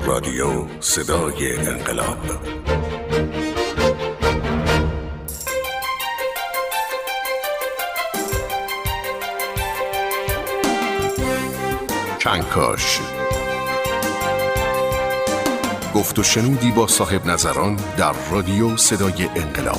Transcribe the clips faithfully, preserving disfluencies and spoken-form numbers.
رادیو صدای انقلاب. کنکاش، گفت و شنودی با صاحب نظران در رادیو صدای انقلاب.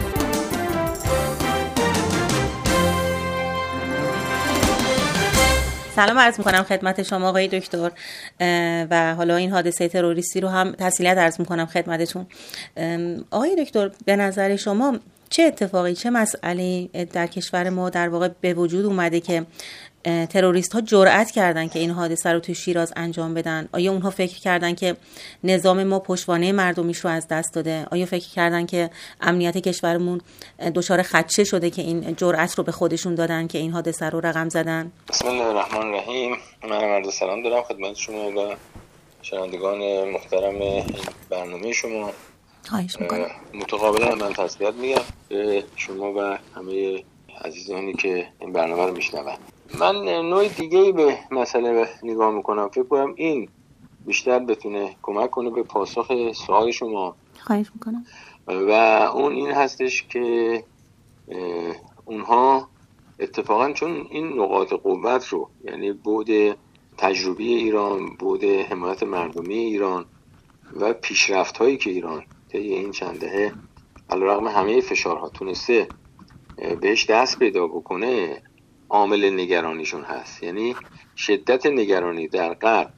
سلام عرض میکنم خدمت شما آقای دکتر و حالا این حادثه تروریستی رو هم تسلیت عرض میکنم خدمتتون. آقای دکتر، به نظر شما چه اتفاقی، چه مسئله‌ای در کشور ما در واقع به وجود اومده که تروریست ها جرأت کردن که این حادثه رو توی شیراز انجام بدن؟ آیا اونها فکر کردن که نظام ما پشتوانه مردمیش رو از دست داده؟ آیا فکر کردن که امنیت کشورمون دچار خدشه شده که این جرأت رو به خودشون دادن که این حادثه رو رقم زدن؟ بسم الله الرحمن الرحیم. من عرض سلام دارم خدمت شما و شنوندگان محترم این برنامه شما. خواهش میکنم. متقابلا من تسلیت میگم به شما و همه عزیزانی که این برنامه رو میشنون. من نوع دیگه‌ای به مسئله نگاه میکنم، فکر کنم این بیشتر بتونه کمک کنه به پاسخ سوال شما. خواهش میکنم. و اون این هستش که اونها اتفاقا چون این نقاط قوت رو، یعنی بعد تجربی ایران، بعد حمایت مردمی ایران و پیشرفت هایی که ایران طی این چند دهه علیرغم همه فشارها تونسته بهش دست پیدا بکنه، عامل نگرانیشون هست. یعنی شدت نگرانی در غرب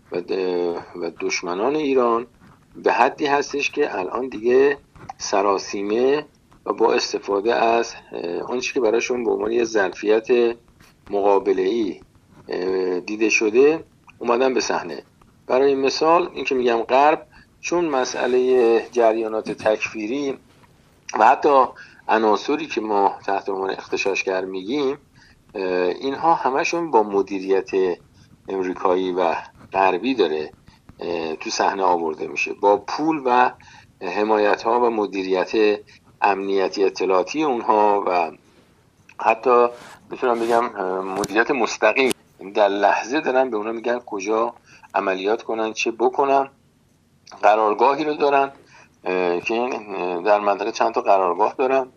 و دشمنان ایران به حدی هستش که الان دیگه سراسیمه و با استفاده از اون چیزی که براشون به عنوان یه ظرفیت مقابله‌ای دیده شده اومدن به صحنه. برای مثال این که میگم غرب، چون مسئله جریانات تکفیری و حتی عناصری که ما تحت عنوان اغتشاشگر میگیم، اینها همشون با مدیریت امریکایی و غربی داره تو صحنه آورده میشه، با پول و حمایت ها و مدیریت امنیتی اطلاعاتی اونها و حتی میتونم بگم مدیریت مستقیم. در لحظه دارن به اونا میگن کجا عملیات کنن، چه بکنن. قرارگاهی رو دارن که در منطقه چند تا قرارگاه دارن.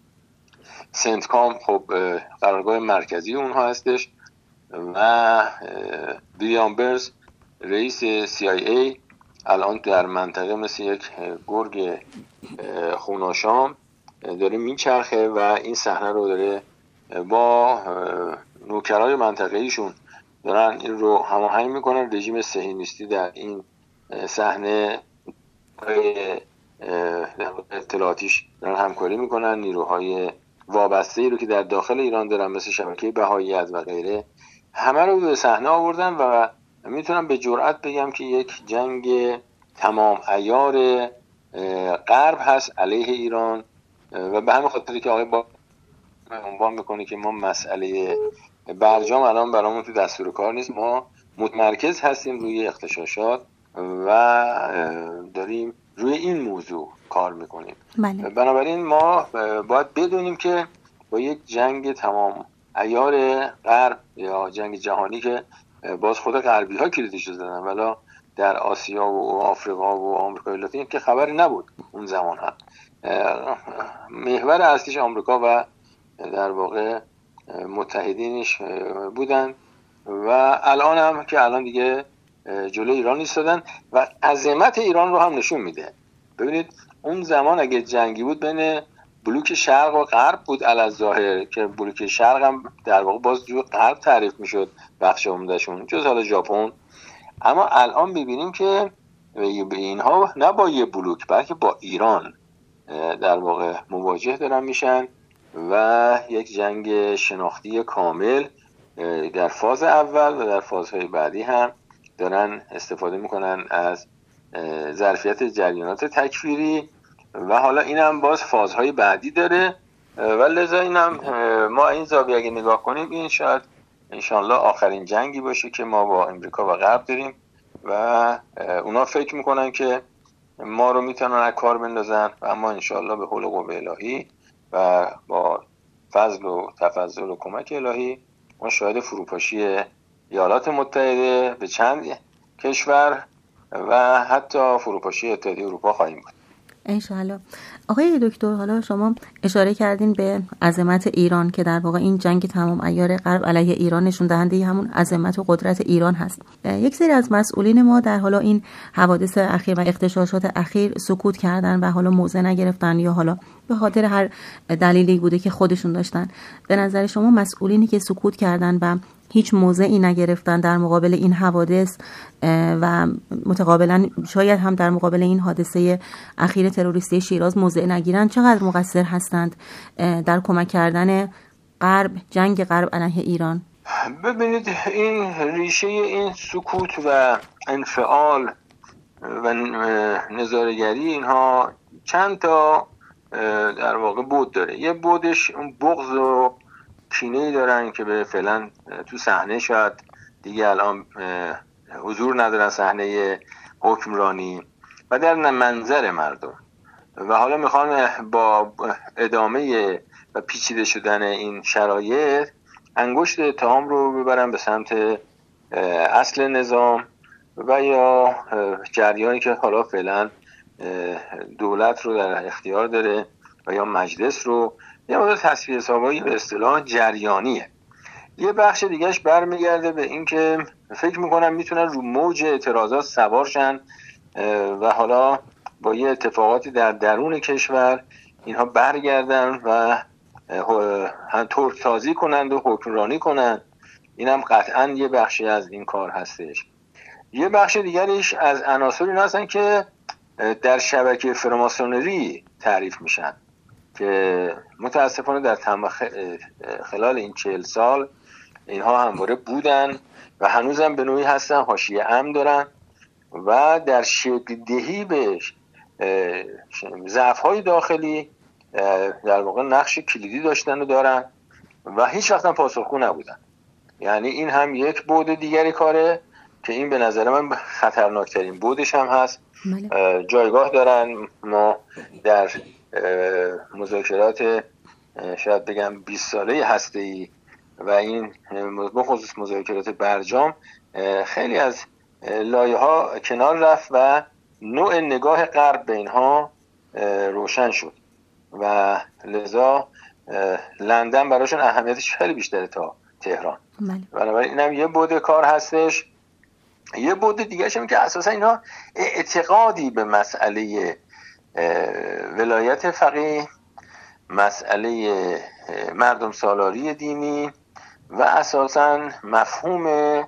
سنتکام خب قرارگاه مرکزی اونها هستش و ویلیام برنز رئیس سی آی ای الان در منطقه مثل یک گرگ خوناشام داره میچرخه و این صحنه رو داره با نوکرای منطقه‌ایشون دارن این رو هماهنگ میکنن. رژیم صهیونیستی در این صحنه اطلاعاتیش دارن همکاری میکنن. نیروهای وابسته ای رو که در داخل ایران دارن مثل شبکه بهاییت و غیره، همه رو به صحنه آوردن و میتونم به جرئت بگم که یک جنگ تمام عیار غرب هست علیه ایران و به همین خاطری که آقای با عنوان میکنه که ما مسئله برجام الان برامون تو دستور کار نیست، ما متمرکز هستیم روی اغتشاشات و داریم روی این موضوع کار میکنیم. بله. بنابراین ما باید بدونیم که با یک جنگ تمام عیار غرب یا جنگ جهانی که باز خود غربی ها کلیدش رو زدن، ولی در آسیا و آفریقا و آمریکای لاتین که خبری نبود اون زمان هم، محور اصلیش آمریکا و در واقع متحدینش بودن و الان هم که الان دیگه جلوی ایران ایستادن و عظمت ایران رو هم نشون میده. ببینید اون زمان اگه جنگی بود بین بلوک شرق و غرب بود الظاهر، که بلوک شرق هم در واقع باز جو غرب تعریف میشد بخش عمدهشون جز حالا ژاپن، اما الان ببینیم که اینها نه با یه بلوک بلکه با ایران در واقع مواجه دارن میشن و یک جنگ شناختی کامل در فاز اول و در فازهای بعدی هم دارن استفاده میکنن از ظرفیت جریانات تکفیری و حالا این هم باز فازهای بعدی داره و لذا این هم ما این زاویه اگه نگاه کنیم این شاید انشالله آخرین جنگی باشه که ما با امریکا و غرب داریم و اونا فکر میکنن که ما رو میتونن از کار بندازن و اما انشالله به حول و قوه الهی و با فضل و تفضل و کمک الهی ما شاهد فروپاشی ایالات متحده به چند کشور و حتی فروپاشی اتحادیه اروپا خواهیم بود. انشاءالله. آقای دکتر، حالا شما اشاره کردین به عظمت ایران که در واقع این جنگ تمام عیار غرب علیه ایران نشون دهنده همون عظمت و قدرت ایران هست. یک سری از مسئولین ما در حالا این حوادث اخیر و اغتشاشات اخیر سکوت کردن و حالا موضع نگرفتن یا حالا به خاطر هر دلیلی بوده که خودشون داشتن. به نظر شما مسئولینی که سکوت کردن و هیچ موضعی نگرفتن در مقابل این حوادث و متقابلا شاید هم در مقابل این حادثه اخیر تروریستی شیراز موضع نگیرن، چقدر مقصر هستند در کمک کردن غرب، جنگ غرب علیه ایران؟ ببینید، این ریشه این سکوت و انفعال و نظاره‌گری اینها چند تا در واقع بود داره. یه بودش اون بغض و کینه‌ای دارن که به فعلا تو صحنه شاید دیگه الان حضور ندارن صحنه حکمرانی و در منظر مردم، و حالا میخوان با ادامه و پیچیده شدن این شرایط انگشت اتهام رو ببرن به سمت اصل نظام و یا جریانی که حالا فعلا دولت رو در اختیار داره و یا مجلس رو. یه مدل تصفیه حسابایی به اصطلاح جریانیه. یه بخش دیگهش برمیگرده به این که فکر میکنم میتونن رو موج اعتراضات سوار شن و حالا با یه اتفاقاتی در درون کشور اینها برگردن و ترک تازی کنند و حکمرانی کنند. اینم قطعا یه بخشی از این کار هستش. یه بخش دیگرش از عناصر این هستن که در شبکه فراماسونری تعریف میشن که متاسفانه در خلال این چهل سال اینها همواره بودن و هنوزم به نوعی هستن، حاشیه امن دارن و در شکل دهی به ضعف‌های داخلی در واقع نقش کلیدی داشتن و دارن و هیچ وقت هم پاسخگو نبودن. یعنی این هم یک بعد دیگری کاره که این به نظر من خطرناکترین بعدش هم هست. جایگاه دارن. ما در مذاکرات شاید بگم بیست ساله هسته‌ای و این بخصوص مذاکرات برجام خیلی از لایه‌ها کنار رفت و نوع نگاه غرب به اینها روشن شد و لذا لندن براشون اهمیتش خیلی بیشتره تا تهران. بنابراین اینم یه بعد کار هستش. یه بعد دیگه شم که اساسا اینا اعتقادی به مسئله ولایت فقیه، مسئله مردم سالاری دینی و اساسا مفهوم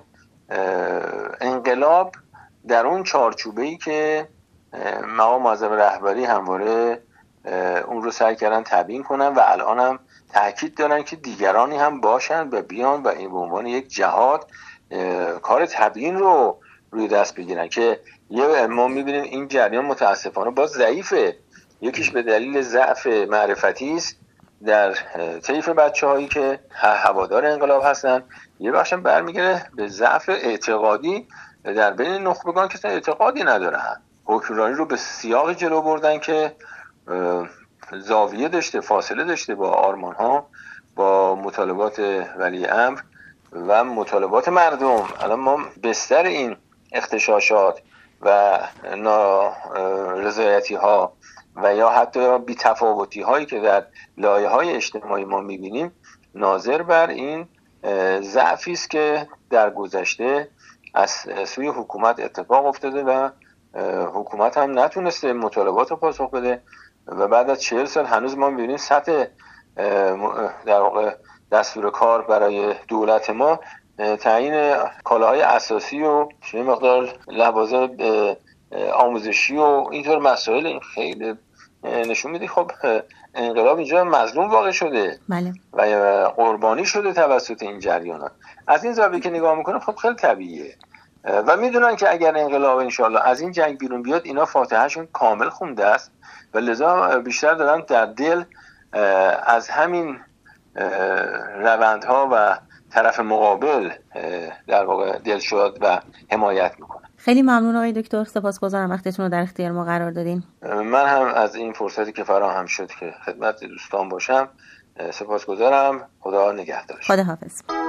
انقلاب در اون چارچوبه‌ای که مقام معظم رهبری همواره اون رو سعی کردن تبیین کنن و الان هم تأکید دارن که دیگرانی هم باشن و بیان و این به عنوان یک جهاد کار تبیین رو روی دست بگیرن که یه ما میبینیم این جریان متاسفانه باز ضعیفه. یکیش به دلیل ضعف معرفتی است در طیف بچه‌هایی که هوادار انقلاب هستن، یه بخشم برمیگره به ضعف اعتقادی در بین نخبگان که اعتقادی ندارن. حکمرانی رو به سیاق جلو بردن که زاویه داشته، فاصله داشته با آرمان‌ها، با مطالبات ولی امر و مطالبات مردم. الان ما بستر این اغتشاشات و نارضایتی ها و یا حتی بی‌تفاوتی هایی که در لایه های اجتماعی ما میبینیم ناظر بر این ضعفی است که در گذشته از سوی حکومت اتفاق افتاده و حکومت هم نتونسته مطالبات رو پاسخ بده و بعد از چهل سال هنوز ما میبینیم سطح در واقع دستور کار برای دولت ما تعیین کالاهای اساسی و چه مقدار لوازم آموزشی و اینطور مسائل این خیلی نشون میده خب انقلاب اینجا مظلوم واقع شده بله. و قربانی شده توسط این جریانات. از این زاویه که نگاه میکنه خب خیلی طبیعیه و میدونن که اگر انقلاب انشالله از این جنگ بیرون بیاد اینا فاتحهشون کامل خونده است و لذا بیشتر دارن در دل از همین روندها و طرف مقابل در واقع دلشاد و حمایت میکنن. خیلی ممنون آقای دکتر، سپاسگزارم وقتتون رو در اختیار ما قرار دادین. من هم از این فرصتی که فراهم شد که خدمت دوستان باشم سپاسگزارم. خدا نگهدارش. خدا حافظ.